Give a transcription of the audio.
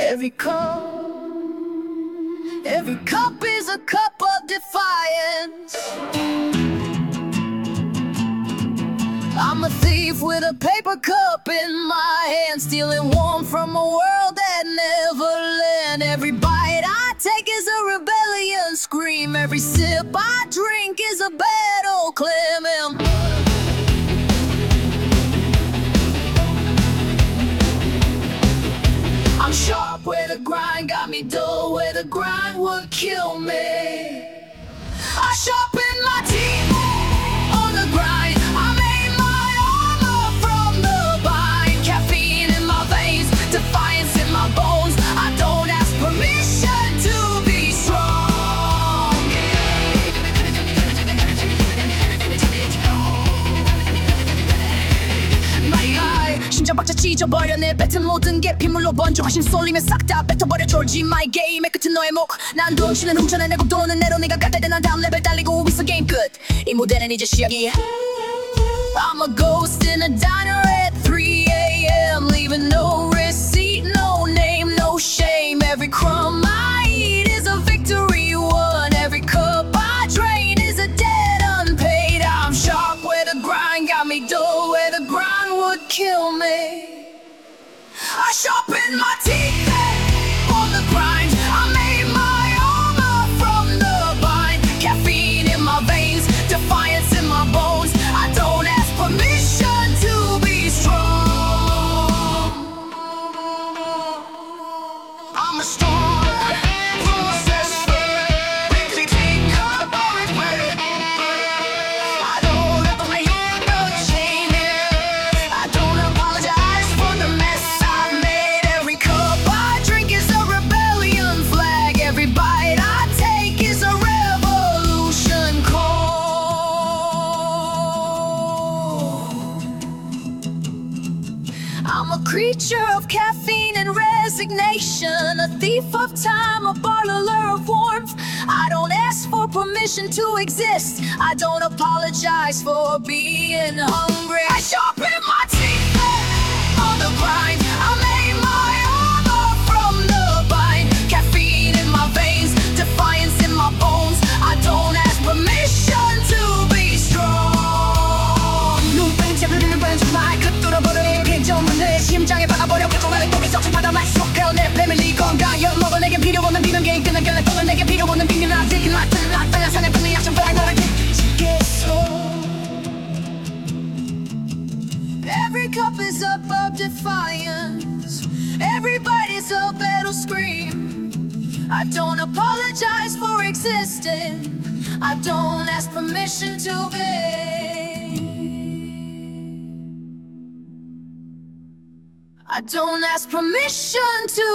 Every cup, every cup is a cup of defiance. I'm a thief with a paper cup in my hand, stealing warmth from a world that never land. Every bite I take is a rebellion scream. Every sip I drink is a battle claim. I'm sharp where the grind got me dull, where the grind would kill me. I sharpen my teeth on the grind. I made my armor from the bind. Caffeine in my veins, defiance in my bones. I don't ask permission to be strong. My eye, 심장 박자 찢어버려 내 뱉은 모든 게 빗물로 번져. 화신 쏠리면 싹 다 뱉어버려. 졸지 my 게임의 끝은 너의 목. 난 동치는 훔쳐내고 도는 내로 네가 갈 때 난 다음 레벨 달리고 있어. 게임 끝, 이 무대는 이제 시작이야. I'm a ghost in a diner at 3 a.m. Leaving no receipt, no name, no shame. Every crumb I eat is a victory won. Every cup I drain is a debt unpaid. I'm sharp where the grind got me dull, where the grind would kill me. I sharpen my teeth on the grind. I made my armor from the bind. Caffeine in my veins, defiance in my bones. I don't ask permission to be strong. I'm a storm, process quickly take up or regret. I don't ever make a change. I don't apologize for the mess I made. Every cup I drink is a rebellion flag. Every bite I take is a revolution call. I'm a creature of caffeine and resignation, a thief of time, a bartender of warmth. I don't ask for permission to exist. I don't apologize for being hungry. I sharpen my teeth on the grind. I made my armor from the bind. Caffeine in my veins, defiance in my bones. I don't ask permission to be strong. 눈빛에 흐르는 왼쪽 마이크 뚫어버려 이 빈정은 내 심장에 박아버려. 그동안의 꿈이 적중하다 말 속해요 내 패밀리 건강 열먹어. 내겐 필요 없는 비명 게임 끝난 결례 또는 내겐 필요 없는 빙긴 아직 나타는 악당한 산에 붙는 약점 바라 너를 지키겠어. Every cup is up of defiance. Everybody's a battle scream. I don't apologize for existing. I don't ask permission to be. I don't ask permission to